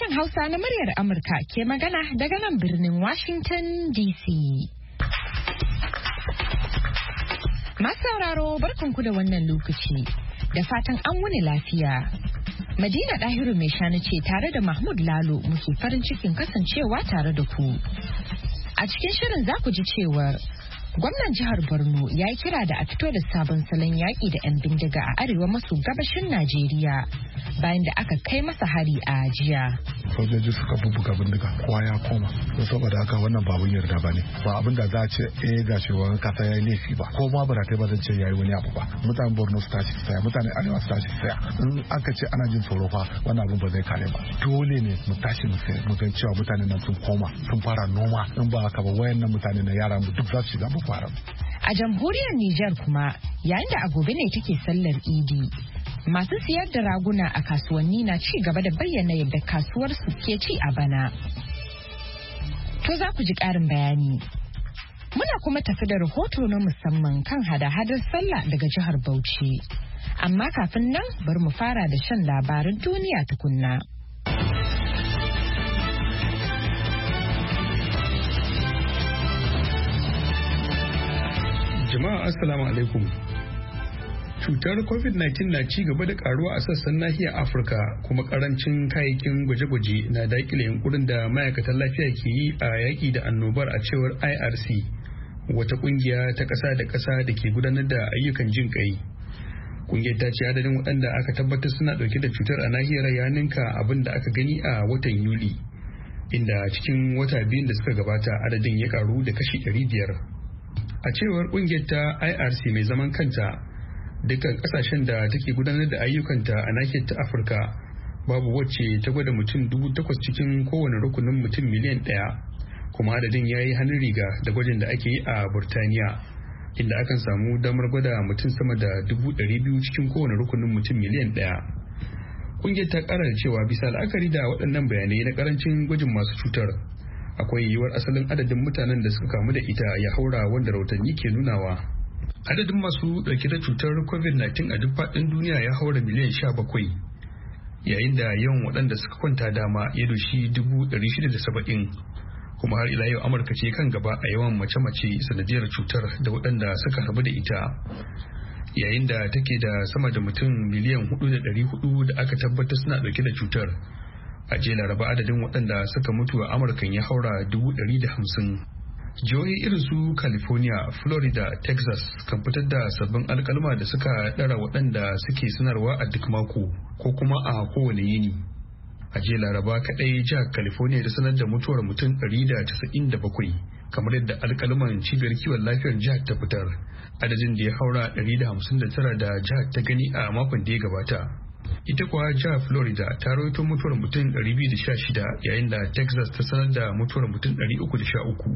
Sashen Hausa na muryar Amurka ke magana daga nan birnin Washington DC. Masu sauraro barkanku da wannan lokaci, da fatan an wuni lafiya. Madina Dahiru mai shanu ce tare da Mahmud Lalo muke farin cikin kasancewa tare da ku. A cikin shirin za ku ji cewar gwamnan jihar Borno ya yi kira da a fito da sabon salon yaƙi da 'yan bindiga a arewa maso gabashin Najeriya bayan da aka kai masa hari a jiya. Sojoji suka bubbuga bindiga kowa ya koma, don saboda haka wannan ba abin yarda ba ne, ba abin da za a ce ga shugaban kasa ya yi laifi ba, ko ma ba zan ce ya yi wani abu ba. Mutanen Borno su tashi saya, mutanen Arewa su tashi saya. In aka ce ana jin tsoro fa wannan abin ba zai kare ba. Dole ne mu tashi mu san cewa mutanen nan sun koma, sun fara noma. In ba haka ba wayannan mutanen na yara mu duk za su shiga Boko Haram. A jamhuriyar Nijar kuma, yayin da a gobe ne take sallar Idi, masu siyar da raguna a kasuwanni na ci gaba da bayyana yadda kasuwar su ke ci a bana. To za ku ji ƙarin bayani. Muna kuma tafi da rahoto na musamman kan hada-hadar sallah daga jihar Bauchi. Amma kafin nan bari mu fara da shan labarin duniya tukunna. Jama'a assalamu alaikum. Cutar COVID-19 na ci gaba da karuwa a sassan nahiyar Afirka, kuma karancin kayayyakin gwaje-gwaje na dakile yunkurin da ma'aikatan lafiya ke yi a yaƙi da annobar, a cewar IRC, wata kungiya ta ƙasa da ƙasa da ke gudanar da ayyukan jin ƙai. Kungiyar ta ce adadin waɗanda aka tabbatar suna ɗauke da cutar a nahiyar ya ninka abin da aka gani a watan Yuli, inda cikin wata biyun da suka gabata adadin ya karu da kashi 500. A cewar kungiyar ta IRC mai zaman kanta, dukkan kasashen da take gudanar da ayyukanta a nahiyar ta Afirka babu wacce ta gwada mutum 8,000 cikin kowane rukunin mutum miliyan 1, kuma adadin ya yi hannun riga da gwajin da ake yi a Burtaniya, inda akan samu damar gwada mutum sama da 200,000 cikin kowane rukunin mutum miliyan 1. Kungiyar ta kara da cewa bisa la'akari da waɗannan bayanai na karancin gwajin masu cutar, akwai yiwuwar asalin adadin mutanen da suka kamu da ita ya haura wanda rahotanni ke nunawa. Adadin masu dauke da cutar COVID-19 a duk faɗin duniya ya haura miliyan 17, yayin da yawan waɗanda suka kwanta dama ya doshi 670, kuma har ila yau Amurka ce kan gaba a yawan mace-mace sanadiyar cutar da waɗanda suka rabu da ita, yayin da take da sama da mutum miliyan 4,400 da aka tabbatar suna dauke da cutar. A jiya Laraba adadin waɗanda suka mutu a Amurkan ya haura 150,000. Jihohi irin su California, Florida, Texas kan fitar da sabbin alkalma da suka ɗara waɗanda suke sanarwa a duk mako ko kuma a kowane yini. A jiya Laraba kaɗai jihar California ta sanar da mutuwar mutum 197, kamar yadda alkalman cibiyar kiwon lafiyar jihar ta fitar, adadin da ya haura 159 da jihar ta gani a makon da ya gabata. Ita kuwa jihar Florida ta rawaito mutuwar mutum 216, yayin da Texas ta sanar da mutuwar mutum 313.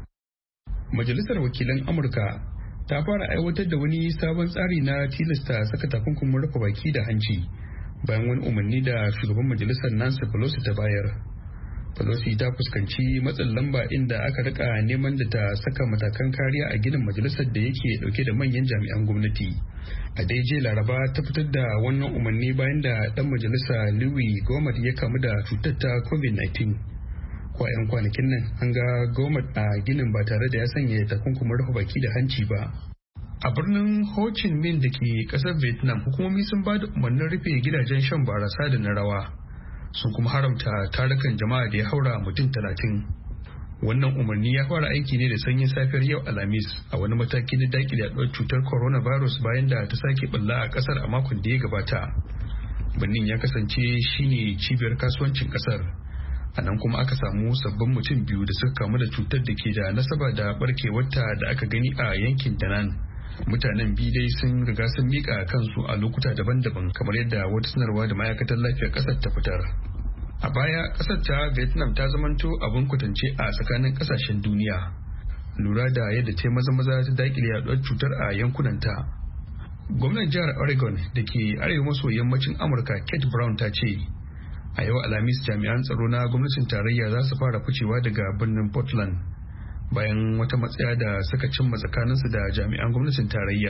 Majalisar Wakilan Amurka ta fara aiwatar da wani sabon tsari na tilasta saka takunkumin rufe baki da hanci bayan wani umarni da shugaban majalisar Nancy Pelosi ta bayar. Pelosi ta fuskanci matsin lamba inda aka rika neman da ta saka matakan kariya a ginin majalisar da yake dauke da manyan jami'an gwamnati. A daidai Laraba ta fitar da wannan umarni bayan da dan majalisa Louis Gohmert ya kamu da cutar ta COVID-19. Kwa 'yan kwanakin nan an ga Gohmert a ginin ba tare da ya sanya takunkumin rufe baki da hanci ba. A birnin Ho Chi Minh da ke kasar Vietnam, hukumomi sun ba da umarnin rufe gidajen shan barasa da na rawa, sun kuma haramta tarukan jama'a da ya haura mutum 30. Wannan umarni ya fara aiki ne da sanyin safiyar yau Alhamis, a wani mataki na dakile yaduwar cutar coronavirus bayan da ta sake bulla a kasar a makon da ya gabata. Birnin ya kasance shine cibiyar kasuwancin kasar. A nan kuma aka samu sabbin mutum 2 da suka kamu da cutar da ke da nasaba da barkewarta da aka gani a yankin Danan. Mutanen biyu dai sun riga sun mika kansu a lokuta daban-daban, kamar yadda wata sanarwa da ma'aikatar lafiyar kasar ta fitar. A baya kasar ta Vietnam ta zamanto abin kwatance a tsakanin kasashen duniya, lura da yadda ta maza ta dakile yaduwar cutar a yankunanta. Gwamnan jihar Oregon da ke arewa maso yammacin Amurka, Kate Brown, ta ce a yau Alhamis jami'an tsaro na gwamnatin tarayya za su fara ficewa daga birnin Portland bayan wata matsaya da suka cimma tsakaninsu da jami'an gwamnatin tarayya.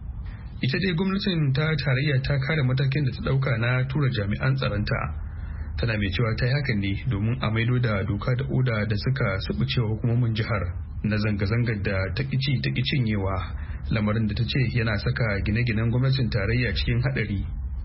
Ita dai gwamnatin ta tarayya ta kare matakin da ta dauka na tura jami'an tsaronta, tana mai cewa ta yi hakan ne domin a maido da doka da oda da suka subucewa hukumomin jihar na zanga-zangar da ta cinyewa, lamarin da ta ce yana saka gine-ginen gwamnatin tarayya cikin haɗari.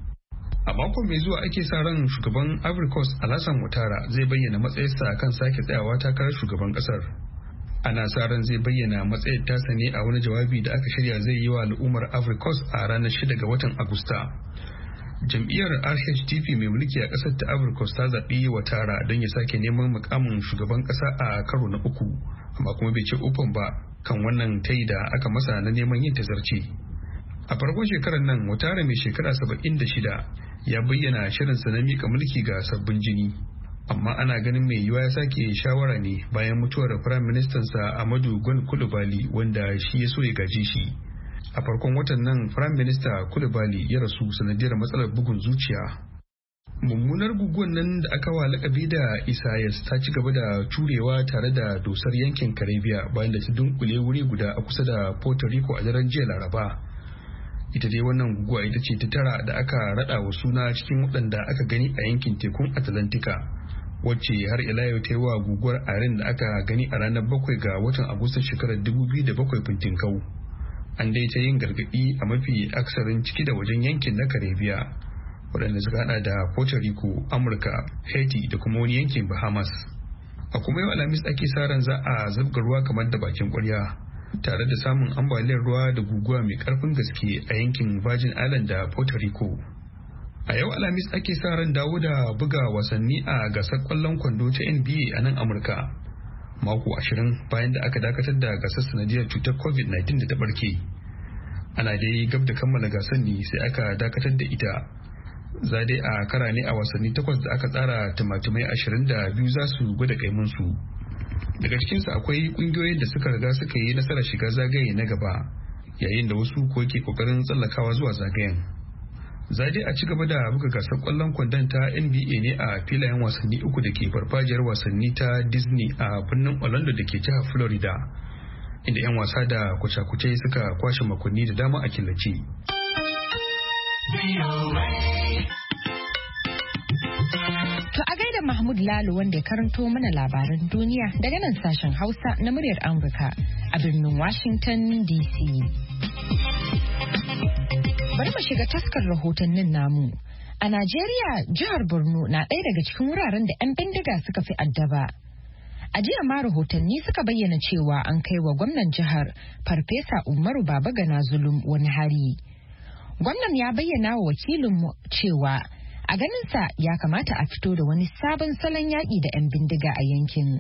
A makon mai zuwa ake sa ran shugaban Ivory Coast Alassane Ouattara zai bayyana matsayarsa kan sake tsayawa takarar shugaban kasar. Ana sa ran zai bayyana matsayar tasa ne a wani jawabi da aka shirya zai yi wa al'ummar Ivory Coast a ranar 6 ga watan Agusta. Jam'iyyar RHDP mai mulki a kasar ta Ivory Coast ta zaɓi Ouattara don ya sake neman mukamin shugaban kasa a karo na 3, amma kuma bai ce ufan ba kan wannan tayi da aka masa na neman yin tazarci. A farkon shekarar nan Ouattara mai shekara 76 ya bayyana shirinsa na mika mulki ga sabbin jini, amma ana ganin mai yiwuwa ya sake shawara ne bayan mutuwar Firayim Ministansa Amadou Gon Coulibaly wanda shi ya so ya gaji shi. A farkon watan nan Firayim Minista Coulibaly ya rasu sanadiyar matsalar bugun zuciya. Mummunar guguwar nan da aka wa lakabi da Isaias ta ci gaba da turewa tare da dosar yankin Caribbean bayan da ta dunkule wuri guda a kusa da Puerto Rico a daren jiya Laraba. Ita dai wannan guguwa ita ce ta tara da aka rada wa suna cikin waɗanda aka gani a yankin tekun Atlantika, wacce har ila yau ta yi wa guguwar Irene da aka gani a ranar 7 ga watan Agustan shekarar 2007 fintinkau. An dai ta yin gargaɗi a mafi aksarin ciki da wajen yankin na Caribbean, waɗanda suka hada da Puerto Rico, Amurka, Haiti da kuma wani yankin Bahamas. A kuma yau Alhamis ake sa ran za a zabga ruwa kamar da bakin ƙwarya, tare da samun ambaliyar ruwa da guguwa mai karfin gaske a yankin Virgin Island da Puerto Rico. A yau Alhamis ake sa ran dawo da buga wasanni a gasar kwallon kwando ta NBA a nan Amurka, mako 20 bayan da aka dakatar da gasar sanadiyar cutar COVID-19 da ta barke. Ana dai gab da kammala gasar ne sai aka dakatar da ita. Za dai a kara ne a wasanni 8 da aka tsara, timatimai 22 za su gwada kaimunsu. Daga cikinsu akwai kungiyoyin da suka riga suka yi nasarar shiga zagaye na gaba, yayin da wasu ko ke kokarin tsallakawa zuwa zagayen. Za dai a ci gaba da buga gasar kwallon kwandon ta NBA ne a filayen wasanni 3 da ke farfajiyar wasanni ta Disney a birnin Orlando da ke jihar Florida, inda 'yan wasa da kwace-kwace suka kwashe makonni da dama a killace. To a gaida Mahmud Lalo wanda ya karanto mana labaran duniya daga nan sashen Hausa na muryar Amurka a birnin Washington DC. Bari mu shiga taskar rahotannin namu. A Najeriya, jihar Borno na ɗaya daga cikin wuraren da 'yan bindiga suka fi addaba. A jiya ma rahotanni suka bayyana cewa an kai wa gwamnan jihar Farfesa Umaru Babagana Zulum wani hari. Gwamnan ya bayyana wa wakilinmu cewa a ganinsa ya kamata a fito da wani sabon salon yaƙi da 'yan bindiga a yankin.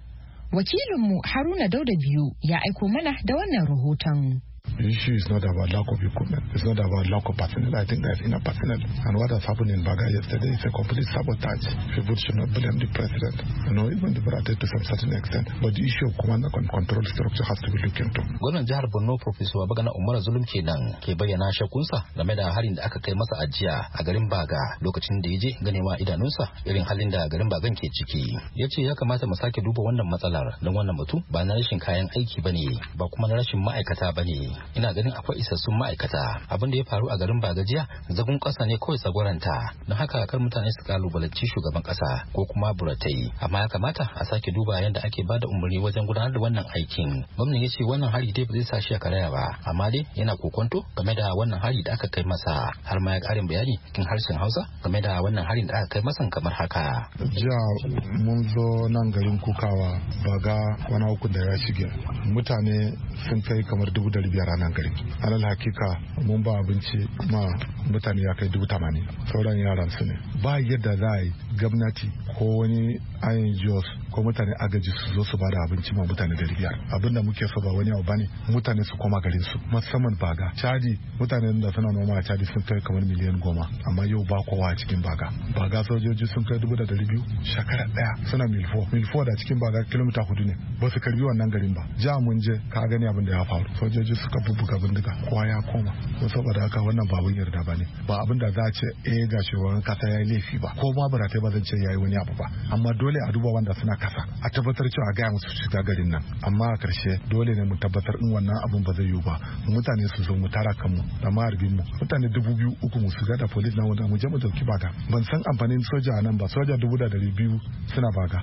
Wakilinmu Haruna Dauda biyu ya aiko mana da wannan rahoton. The issue is not about lack of equipment. It's not about lack of personnel. I think there's enough personnel. And what has happened in Baga yesterday is a complete sabotage. People should not blame the president. Even the Barate to some certain extent. But the issue of command and control structure has to be looked into. Gwamnan jihar Borno Professor Babagana Umar Zulum kenan ke bayyana shakunsa game da harin da aka kai masa ajiya a garin Baga lokacin da ya je ganewa idanunsa irin halin da garin Bagan ke ciki. Ya ce ya kamata mu sake duba wannan matsalar don wannan batu ba na rashin kayan aiki bane ba kuma na rashin ma'aikata bane. Ina ganin akwai isassun ma'aikata. Abin da ya faru a garin Bagajiya zagon kasa ne kawai tsagwaranta, don haka kar mutane su kalubalanci shugaban kasa ko kuma buratai, amma ya kamata a sake duba yadda ake bada umarni wajen gudanar da wannan aikin. Gwamnati ya ce wannan hari dai ba zai sa shi a karaya ba, amma dai yana kokonto game da wannan hari da aka kai masa, har ma ya karin bayani cikin harshen Hausa game da wannan harin da aka kai masa kamar haka. Jiya mun zo nan garin Kukawa Baga wani hukun da ya shige, mutane sun kai kamar 500 a nan gari. Alal hakika mun ba abinci ma mutane ya kai 80,000, sauran yaran su ne. Ba yadda za a yi gwamnati ko wani INGOs ko mutane agaji su zo su ba da abinci ma mutane 500. Abinda muke so ba wani abu bane, mutane su koma garin su, musamman Baga. Chadi, mutanen da suna noma a Chadi sun kai kamar miliyan 10, amma yau ba kowa a cikin Baga. Baga sojoji sun kai 200,000 shekara daya suna Milfo da cikin Baga kilomita 4 ne, ba su karbi wannan garin ba. Ja mun je ka gani abin da ya faru, sojoji suka bubbuga bindiga, kowa ya koma. Don saboda haka wannan babun yarda ba ne, ba abin da za a ce ga shugaban kasa ya yi laifi ba, ko ma baratai ba zan ce ya yi wani abu ba, amma dole a duba wanda suna kasa a tabbatar cewa gaya musu shiga garin nan, amma a karshe dole ne mu tabbatar in wannan abun ba zai yiwu ba mutane su zo mu tara kanmu da maharbin mu mutane 2,000 mu shiga da police na wanda mu je mu dauki baga. Ban san amfanin soja a nan ba, soja 2,200 suna baga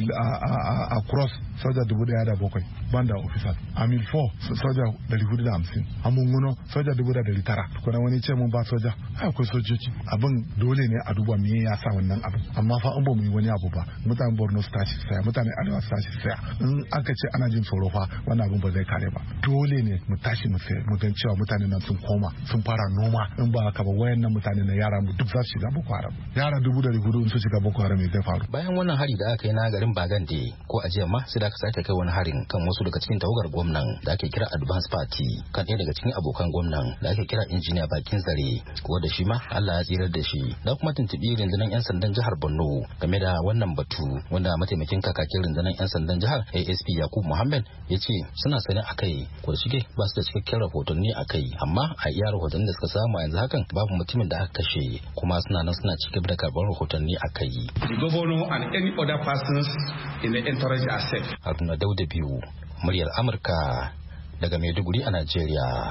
a cross soja 1,700 banda officers, a mil 4 soja 450, a munguno soja 1,900. Kuna wani ce mun ba soja akwai sojoji. Abin dole ne a duba me ya sa wannan abu, amma fa an ba mu yi wani abu ba mutanen Borno su tashi saya, mutanen Arewa su tashi saya. In aka ce ana jin tsoro fa wannan abin ba zai kare ba. Dole ne mu tashi mu sayar, mu gan cewa mutanen nan sun koma sun fara noma. In ba haka ba wayannan mutane na yara mu duk za su shiga Boko Haram. Yara 4,400 in su shiga Boko Haram me zai faru? Bayan wannan hari da aka yi na garin Bagande ko a jiya ma sai da aka sake kai wani harin kan wasu daga cikin tawagar gwamnan da ake kira Advance Party kan ɗaya daga cikin abokan gwamnan da ake kira Injiniya Bakin Zare, ko da shi ma Allah ya tsirar da shi. Da kuma tuntubi rundunar 'yan sandan jihar Borno game da wannan batu, wanda mataimakin kakakin rundunar 'yan sandan jihar ASP Yakub Muhammad ya ce suna sane a kai, ko da shige ba su da cikakken rahotanni a kai, amma a iya rahotannin da suka samu a yanzu hakan babu mutumin da aka kashe, kuma suna nan suna ci gaba da karɓar rahotanni a kai. The governor and any other persons in the entourage are safe. Haruna Dauda biyu, muryar Amurka daga Maiduguri a Najeriya.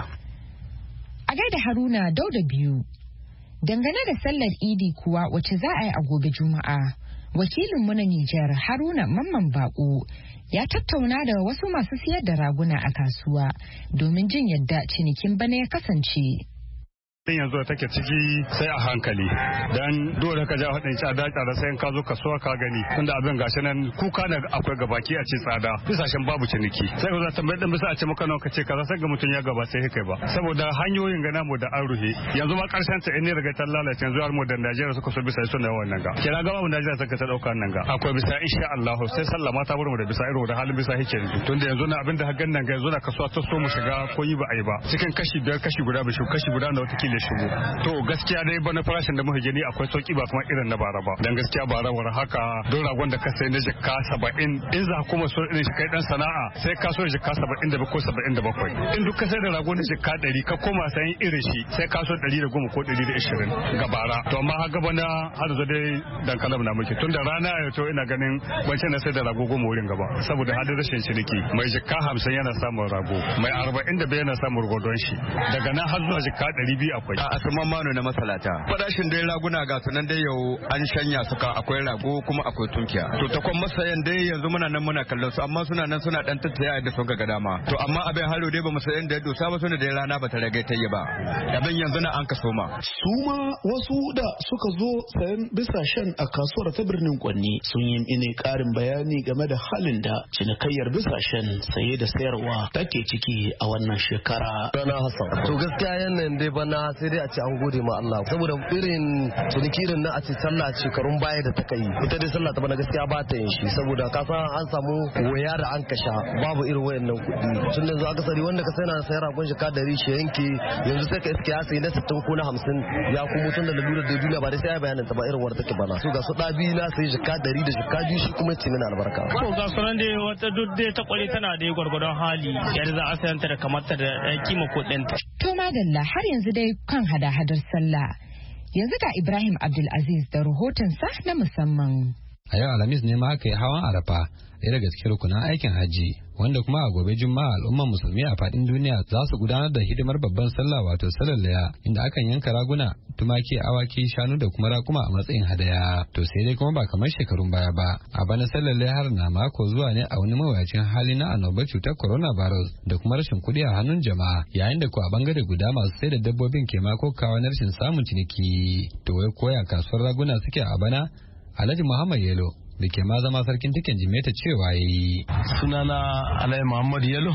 A gaida Haruna Dauda biyu. Dangane da sallar Idi kuwa wacce za a yi a gobe Juma'a, wakilinmu na Nijar Haruna Mamman Bako ya tattauna da wasu masu siyar da raguna a kasuwa domin jin yadda cinikin bana ya kasance. yanzu take ciki sai a hankali dan dole ka ja hadin tsada sai ka zo kasuwa ka gani tunda abin gashi nan kuka da akwai gabaki a ce tsada bisashen babu ciniki sai ka zo tambayar dan bisa a ce maka nawa kace kaza sai ga mutun ya gaba sai kai ba saboda hanyoyin ga namu da an ruhe yanzu ma karshen ta ne daga tan lalace yanzu har mu da Najeriya suka so bisa suna wannan ga kira gaba mu Najeriya suka ta dauka nan ga akwai bisa insha Allah sai sallama ta bar mu da bisa irin da halin bisa yake tunda yanzu na abin da hagan nan ga yanzu na kasuwa ta so mu shiga ko yi ba ai ba cikin kashi biyar kashi guda bishi kashi guda na wata kila shigo to gaskiya dai bana farashin da muka gani akwai sauki ba kuma irin na bara ba dan gaskiya bara war haka don ragon da ka sai na jikka 70 in za kuma so irin shi kai dan sana'a sai ka so jikka 70 ko 77 in duk ka sai da ragon da jikka 100 ka koma sayin irin shi sai ka so 110 ko 120 ga bara to amma haka bana har zo dai dan kalam na muke tunda rana ya to ina ganin wancan na sai da rago goma wurin gaba saboda hadin rashin ciniki mai jikka 50 yana samun rago mai 40 yana samun rodon shi daga nan har zuwa jikka 200 akwai Asuman Mano na masalata. Farashin dai raguna ga sunan dai yau an shanya suka akwai rago kuma akwai tunkiya. To ta kwan masayan dai yanzu muna nan muna kallon su amma suna nan suna dan tattaya da sun ga dama. To amma abin halo dai ba mu sayan da ya dosa ba suna da rana ba ta rage ta yi ba. Abin yanzu na an kaso ma. Su ma wasu da suka zo sayan bisashen a kasuwar ta birnin Kwanni sun yi mini karin bayani game da halin da cinikayyar bisashen saye da sayarwa take ciki a wannan shekara. Rana Hassan. To gaskiya yanayin dai bana sai dai a ce an gode ma Allah saboda irin ciniki irin na a ce sallah shekarun baya da ta kai ita dai sallah ta bana gaskiya ba ta yin shi saboda ka san an samu waya da an kasha babu irin wayannan kuɗi tun da yanzu aka sari wanda ka sai na sayar ragon jika 100 shi yanke yanzu sai ka iske ya sayi na 60 ko na 50 ya kuma tun da lalura da duniya ba dai sai ya bayanin ta ba irin wadda take bana so ga su ɗabi na sayi jika 100 da jika 2 shi kuma ci mina albarka to ga sunan dai wata duk dai ta kware tana da gwargwadon hali yadda za a sayanta da kamar ta da kima kuɗin ta to madalla har yanzu dai kan hada-hadar sallah yanzu ga Ibrahim Abdulaziz da rahotonsa na musamman. A yau Alhamis ne ma aka yi hawan Arafa, ɗaya daga cikin rukunan aikin hajji, wanda kuma a gobe Juma'a al'ummar musulmi a faɗin duniya za su gudanar da hidimar babban sallah wato sallar laya, inda akan yanka raguna, tumaki, awaki, shanu da kuma rakuma a matsayin hadaya. To sai dai kuma ba kamar shekarun baya ba. A bana sallar layar na mako zuwa ne a wani mawuyacin hali na annobar cutar coronavirus da kuma rashin kuɗi a hannun jama'a, yayin da ko a bangare guda masu sai da dabbobin ke mako kawo na rashin samun ciniki. To wai koya kasuwar raguna suke a bana? Alhaji Muhammad Yelo da ke ma zama sarkin tiken Jimeta cewa ya yi. Sunana Alhaji Muhammad Yelo,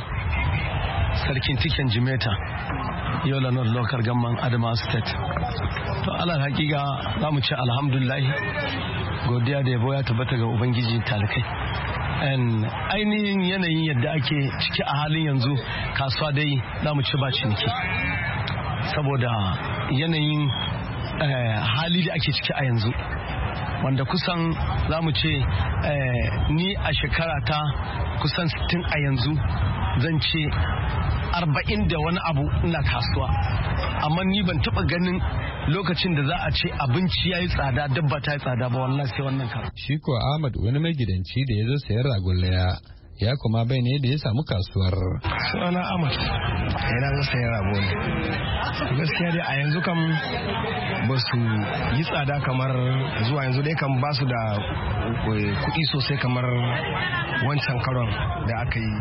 sarkin tiken Jimeta, Yola North Local Government Adamawa State. To alal hakika za mu ce alhamdulillah, godiya da yabo ya tabbata ga Ubangiji talikai. Ainihin yanayin yadda ake ciki a halin yanzu kasuwa dai za mu ci ba ciniki. Saboda yanayin hali da ake ciki a yanzu. Wanda kusan za mu ce ni a shekara ta kusan 60 a yanzu zan ce 40 da wani abu ina kasuwa amma ni ban taba ganin lokacin da za a ce abinci ya yi tsada dabba ta yi tsada ba wallahi sai wannan karo. Shi ko Ahmad wani magidanci da ya zo sayar ragon laya ya kuma bai ne da ya samu kasuwar. Sunana Ahmad yana zo sayar rago ne. Gaskiya dai a yanzu kam ba su yi tsada kamar zuwa yanzu dai kan ba su da kuɗi sosai kamar wancan karon da aka yi.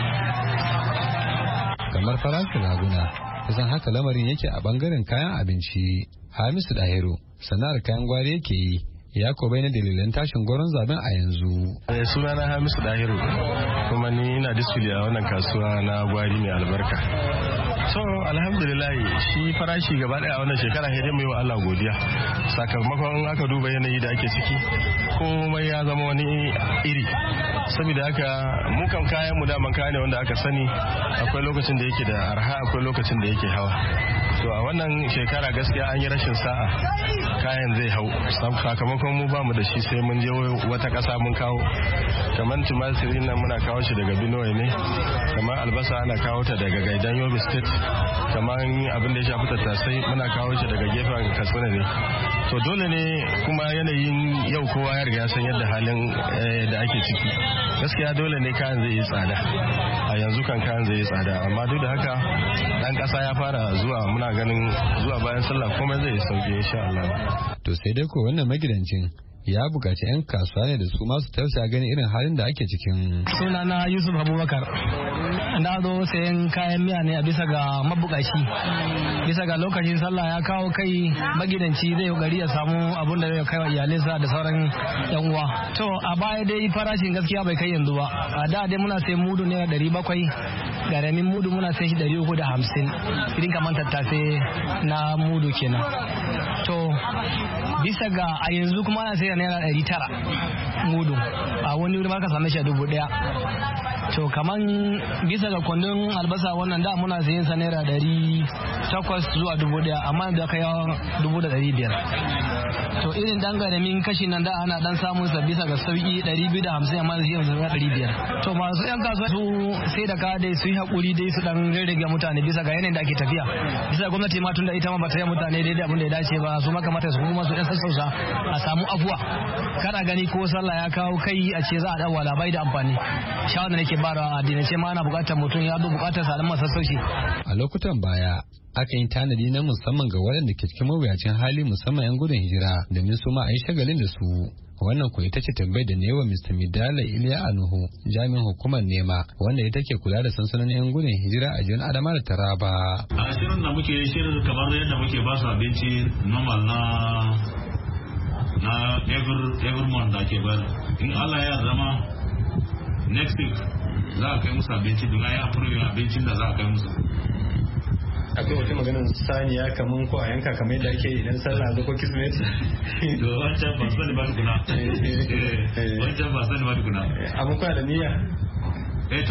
Kamar farashin raguna kusan haka lamarin yake a bangaren kayan abinci. Hamisu Dahiru sana'ar kayan gwari yake yi ya ko bai na dalilan tashin goron zaben a yanzu. Sunana Hamisu Dahiru kuma ni ina disfili a wannan kasuwa na gwari mai albarka. So alhamdulillah shi farashi gaba daya a wannan shekara sai dai mu yi wa Allah godiya. Sakamakon aka duba yanayi da ake ciki komai ya zama wani iri. Saboda haka mu kan kayan mu daman kaya ne wanda aka sani akwai lokacin da yake da arha akwai lokacin da yake hawa. To a wannan shekara gaskiya an yi rashin sa'a kayan zai hau sakamakon mu ba mu da shi sai mun je wata kasa mun kawo kamar tumatiri nan muna kawo shi daga Benue ne kamar albasa ana kawo ta daga Gaidan Yobe State kamar abin da ya shafi tattasai muna kawo shi daga gefen Katsina ne. To dole ne kuma yanayin yau kowa ya riga san yadda halin da ake ciki gaskiya dole ne kayan zai yi tsada a yanzu kan kayan zai yi tsada amma duk da haka dan kasa ya fara zuwa muna ganin zuwa bayan sallah komai zai yi sauki insha Allah. To sai dai ko wannan magidancin ya bukaci 'yan kasuwa ne da su masu tausaya ganin irin halin da ake cikin. Sunana Yusuf Abubakar. Na zo sayan kayan miya ne a bisa ga mabukaci. Bisa ga lokacin sallah ya kawo kai magidanci zai gari ya samu abun da zai kai wa iyalinsa da sauran yan uwa. To a baya dai farashin gaskiya bai kai yanzu ba. A da dai muna sayan mudu ne 700, garamin mudu muna sayan shi 350. Irin kamar tattafe na mudu kenan. To bisa ga a yanzu kuma ana sayar naira 900 mudu, a wani wuri ma ka same shi a 1000. To kaman bisa ga kwandon albasa wannan da muna sayin sa naira 800 zuwa 1000, amma da kai 1500. To irin dan garamin kashi nan da ana dan samun sa bisa ga sauki 250, amma shi yanzu 500. To masu yan kasuwa su sai da ka dai su yi hakuri dai su dan rage mutane bisa ga yanayin da ake tafiya. Bisa gwamnati ma tunda ita ma ba ta yi mutane daidai abin da ya dace ba, su ma kamata su kuma su dan sassauta a samu afuwa. Kada gani ko sallah ya kawo kai a ce za a dan wala bai da amfani. Shawara nake bara a dinance ma ana bukatar mutum ya zo bukatar sa dan masassauci. A lokutan baya aka yi tanadi na musamman ga waɗanda ke cikin mawuyacin hali musamman 'yan gudun hijira domin su ma a yi shagalin da su. Wannan ko ita ce tambayar da ne wa Mr. Midala Iliya Anuhu jami'in hukumar nema wanda ita ke kula da sansanin 'yan gudun hijira a jihar Adama da Taraba. A shirin da muke shirin kamar yadda muke ba su abinci normal na every month da ke bar. In Allah ya zama next week za a kai musu abinci don a yi approving abincin da za a kai musu. Akwai wata maganin saniya kamar ko a yanka kamar yadda ake idan sallah zo ko kismet. To wancan ba sani ba tukuna. Wancan ba sani ba tukuna. Amma kuna da niyya? To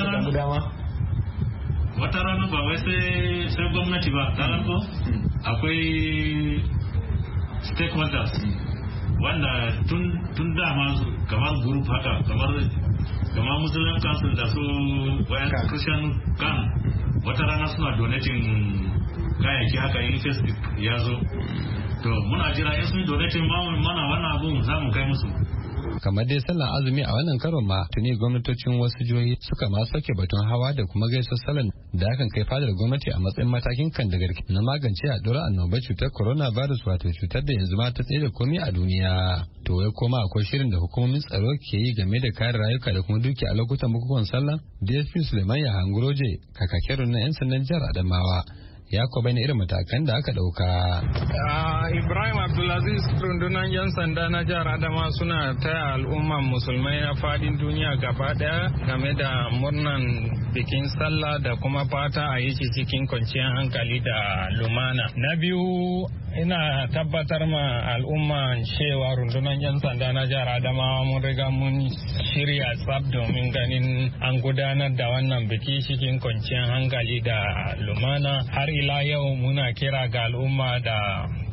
wata rana ba wai sai gwamnati ba, kalan ko akwai stakeholders wanda tun dama kamar group haka kamar Muslim Council da su wayan Christian kan wata rana suna donating kayayyaki haka in Facebook ya zo. To muna jira in sun donating mana wannan abun za mu kai musu. Kamar dai sallan azumi a wannan karon ma tuni gwamnatocin wasu jihohi suka ma sauke batun hawa da kuma gaisuwar sallan da akan kai fadar gwamnati a matsayin matakin kan da garki na magance yaduwar annobar cutar coronavirus wato cutar da yanzu ma ta tsaye da komai a duniya. To wai koma akwai shirin da hukumomin tsaro ke yi game da kare rayuka da kuma dukiya a lokutan bukukuwan sallah. DSP Suleiman Yahanguroje kakakin na 'yan sandan jihar Adamawa ya ko bane irin matakan da aka dauka. Ibrahim Abdulaziz rundunar 'yan sanda na jihar Adama suna taya al'umman musulmai na fadin duniya gaba daya game da murnan bikin sallah da kuma fata a yi cikin kwanciyar hankali da lumana. Na biyu ina tabbatar ma al'umma cewa rundunar 'yan sanda na jihar Adamawa mun riga mun shirya tsab domin ganin an gudanar da wannan biki cikin kwanciyar hankali da lumana. Har ila yau muna kira ga al'umma da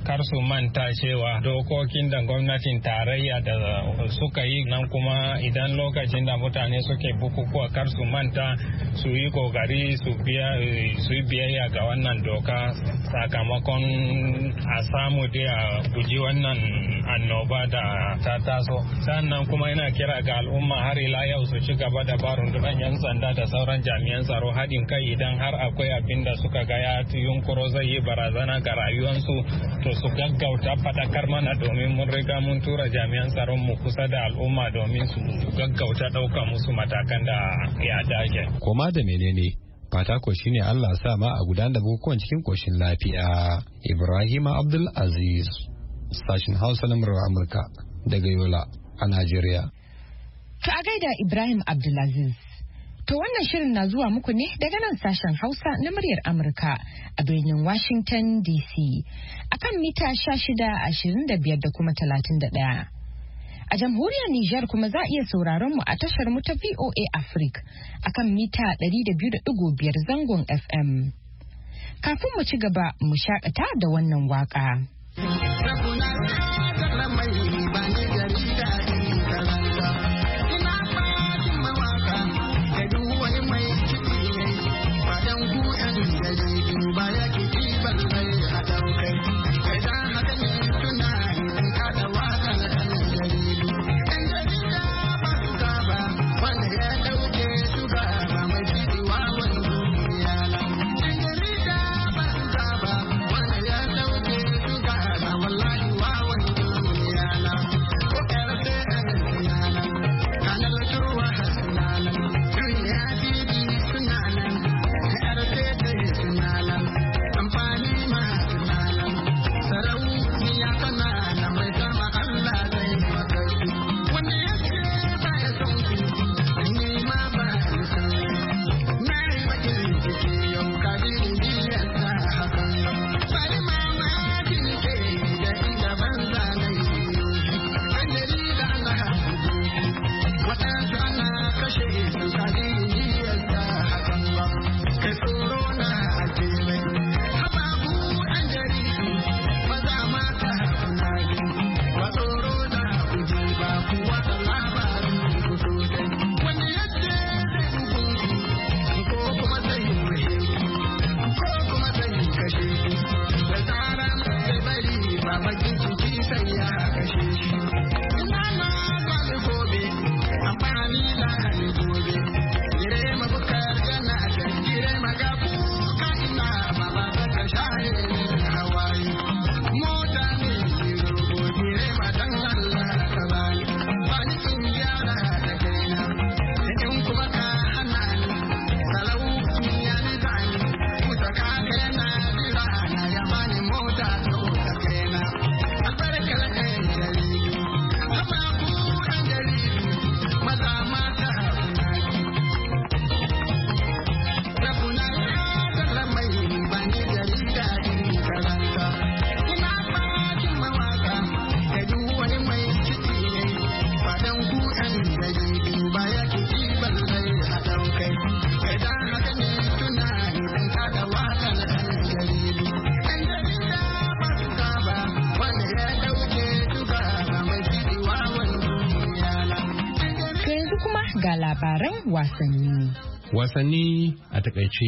kar su manta cewa dokokin da gwamnatin tarayya da suka yi nan kuma idan lokacin da mutane suke bukukuwa kar su manta su yi kokari su yi biyayya ga wannan doka sakamakon a samu dai a guji wannan annoba da ta taso. Sannan kuma yana kira ga al'umma har ila yau su ci gaba da ba rundunar 'yan sanda da sauran jami'an tsaro haɗin kai idan har akwai abin da suka ga ya yunkuro zai yi barazana ga rayuwarsu to su gaggauta faɗakar mana domin mun riga mun tura jami'an tsaron mu kusa da al'umma domin su gaggauta ɗauka musu matakan da ya dace. Koma da menene fata ko shine Allah sa ma a gudanar da bukukuwan cikin koshin lafiya. Ibrahim Abdul Aziz, sashin Hausa na murar Amurka daga Yola a Najeriya. To a gaida Ibrahim Abdulaziz. To wannan shirin na zuwa muku ne daga nan sashen Hausa na muryar Amurka a birnin Washington DC akan mita 1625 da kuma 31. A jamhuriyar Nijar kuma za a iya sauraron mu a tashar mu ta VOA Africa akan mita 200.5 zangon FM. Kafin mu ci gaba mu shakata da wannan waka. Ga labaran wasanni. Wasanni a takaice.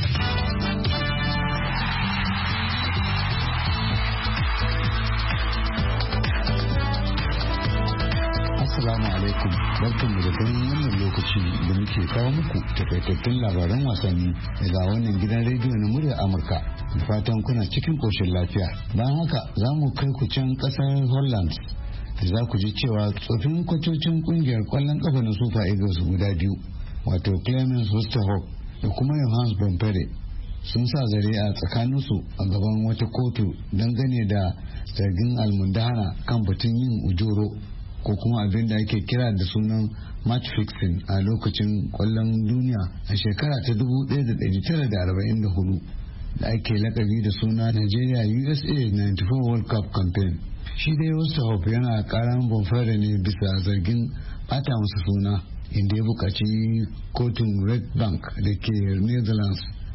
Assalamu alaikum, barkanmu da ganin wannan lokaci da muke kawo muku takaitattun labaran wasanni daga wannan gidan rediyo na muryar Amurka. Da fatan kuna cikin koshin lafiya. Bayan haka za mu kai ku can kasar Holland. Za ku ji cewa tsofin kwatocin kungiyar kwallon kafa na Super Eagles guda biyu, wato Clemens Westerhoff da kuma Johannes Bompere, sun sa zare a tsakaninsu a gaban wata kotu dangane da zargin almundahana kan batun yin ujoro ko kuma abin da ake kira da sunan match fixing a lokacin kwallon duniya a shekara ta 1944 da ake lakabi da suna Nigeria USA 94 World Cup Campaign. Shi dai Westerhoff yana karan Bonfere ne bisa zargin bata masa suna, inda ya bukaci kotun Red Bank da ke Netherlands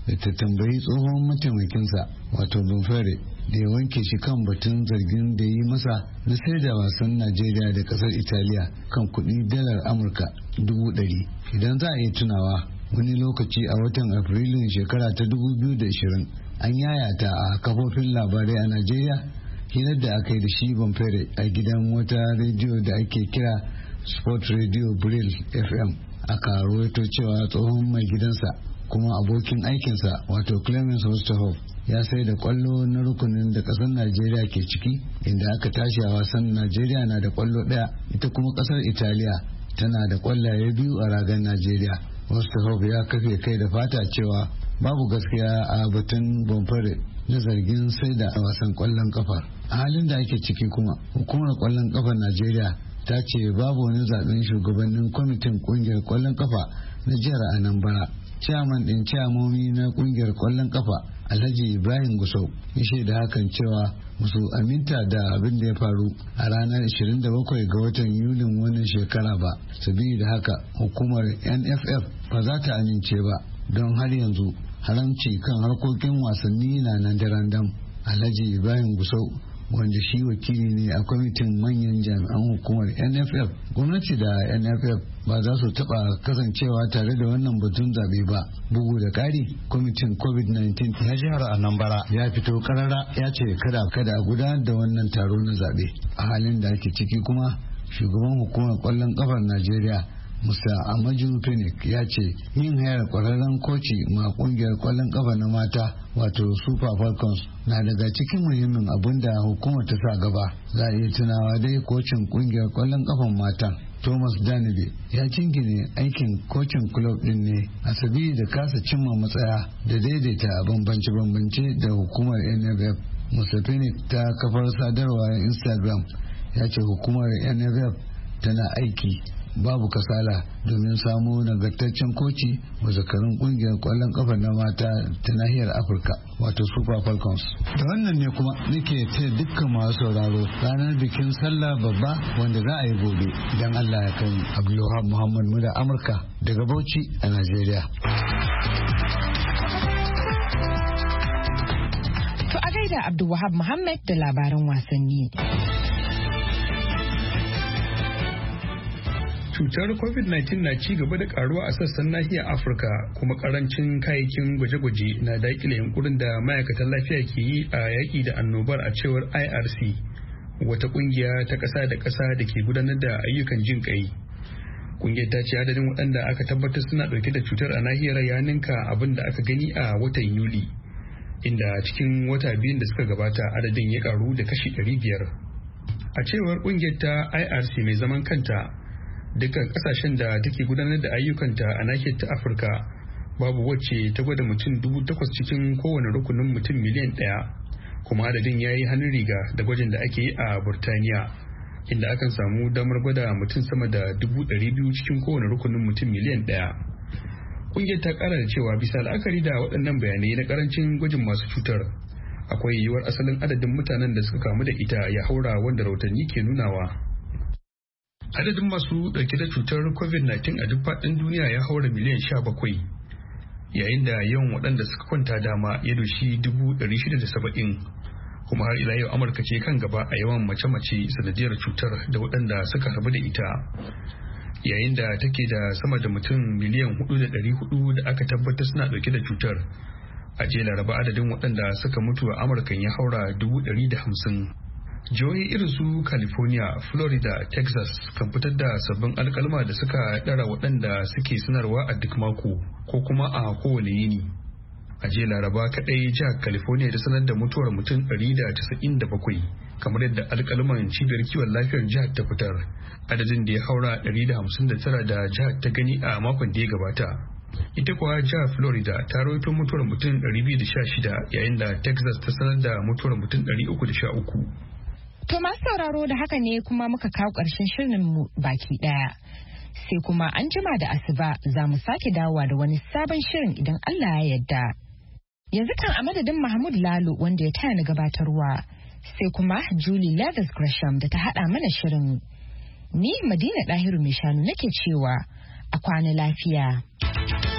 da ta tambayi tsohon mataimakinsa wato Bonfere da ya wanke shi kan batun zargin da yi masa na sai da wasan Najeriya da kasar Italiya kan kuɗi dalar Amurka 100,000. Idan za a yi tunawa wani lokaci a watan Afrilun shekara ta 2020 an yayata a kafofin labarai a Najeriya hirar da aka yi da shi Bonfere a gidan wata rediyo da ake kira Sport Radio Brill FM. Aka rawaito cewa tsohon mai gidansa kuma abokin aikinsa wato Clemens Osterhoff ya sai da kwallo na rukunin da kasar Najeriya ke ciki, inda aka tashi a wasan Najeriya na da kwallo daya, ita kuma kasar Italiya tana da kwallaye 2 a ragar Najeriya. Osterhoff ya kafe kai da fata cewa babu gaskiya a batun Bonfere na zargin sai da wasan kwallon kafa. A halin da ake ciki kuma hukumar kwallon kafar Najeriya ta ce babu wani zaben shugabannin kwamitin kungiyar kwallon kafa na jihar Anambra. Chairman din chairmomi na kungiyar kwallon kafa Alhaji Ibrahim Gusau ya shaida hakan cewa musu aminta da abin da ya faru a ranar 27 ga watan Yulin wannan shekara ba. Sabida haka hukumar NFF ba za ta amince ba don har yanzu haramci kan harkokin wasanni na nan daren. Alhaji Ibrahim Gusau wanda shi wakili ne a kwamitin manyan jami'an hukumar NFF, gwamnati da NFF ba za su taba kasancewa tare da wannan batun zabe ba. Bugu da kari, kwamitin COVID-19 na jihar Anambra ya fito karara ya ce kada a gudanar da wannan taro na zabe. A halin da ake ciki kuma shugaban hukumar kwallon kafar Najeriya Musa Amaju Phoenix ya ce yin hayar kwararren koci ma kungiyar kwallon kafa na mata wato Super Falcons na daga cikin muhimmin abin da hukumar ta sa gaba. Za a iya tunawa dai kocin kungiyar kwallon kafan matan Thomas Danibe ya jingine aikin kocin club din ne a sabi da kasa cimma matsaya da daidaita bambance-bambance da hukumar NFF. Musa Phoenix ta kafar sadarwa Instagram ya ce hukumar NFF tana aiki babu kasala domin samu nagartaccen koci wa zakarun kungiyar kwallon kafa na mata ta nahiyar Afirka wato Super Falcons. Da wannan ne kuma nake taya dukkan masu sauraro ranar bikin sallah babba wanda za a yi gobe idan Allah ya kai. Abdulwahab Muhammad Muda Amurka daga Bauchi a Najeriya. To a gaida Abdulwahab Muhammad da labaran wasanni. Cutar COVID-19 na ci gaba da karuwa a sassan nahiyar Afirka, kuma karancin kayayyakin gwaje-gwaje na dakile yunkurin da ma'aikatan lafiya ke yi a yaƙi da annobar, a cewar IRC, wata kungiya ta ƙasa da ƙasa da ke gudanar da ayyukan jin ƙai. Kungiyar ta ce adadin waɗanda aka tabbatar suna ɗauke da cutar a nahiyar ya ninka abin da aka gani a watan Yuli, inda cikin wata biyun da suka gabata adadin ya karu da kashi 500. A cewar kungiyar ta IRC mai zaman kanta, dukkan kasashen da take gudanar da ayyukanta a nahiyar ta Afirka babu wacce ta gwada mutum 8,000 cikin kowane rukunin mutum miliyan 1, kuma adadin ya yi hannun riga da gwajin da ake yi a Burtaniya, inda akan samu damar gwada mutum sama da 200,000 cikin kowane rukunin mutum miliyan 1. Kungiyar ta kara da cewa bisa la'akari da waɗannan bayanai na karancin gwajin masu cutar, akwai yiwuwar asalin adadin mutanen da suka kamu da ita ya haura wanda rahotanni ke nunawa. Adadin masu dauke da cutar COVID-19 a duk faɗin duniya ya haura miliyan 17, yayin da yawan waɗanda suka kwanta dama ya doshi 670, kuma har ila yau Amurka ce kan gaba a yawan mace-mace sanadiyar cutar da waɗanda suka rabu da ita, yayin da take da sama da mutum miliyan 4,400 da aka tabbatar suna dauke da cutar. A jiya Laraba adadin waɗanda suka mutu a Amurka ya haura 150. Jihohi irin su California, Florida, Texas kan fitar da sabbin alkalma da suka ɗara waɗanda suke sanarwa a duk mako ko kuma a kowane yini. A jiya Laraba kaɗai jihar California da sanar da mutuwar mutum 197, kamar yadda alkalman cibiyar kiwon lafiyar jihar ta fitar, adadin da ya haura 159 da jihar ta gani a makon da ya gabata. Ita kuwa jihar Florida ta rawaito mutuwar mutum 216, yayin da Texas ta sanar da mutuwar mutum 313. To masu sauraro, da haka ne kuma muka kawo ƙarshen shirinmu baki ɗaya. Sai kuma an jima da asuba za mu sake dawowa da wani sabon shirin idan Allah ya yarda. Yanzu kan a madadin Mahmud Lalo wanda ya taya ni gabatarwa, sai kuma Julie Leathers Gresham da ta haɗa mana shirin. Ni Madina Ɗahiru mai shanu nake cewa a kwana lafiya.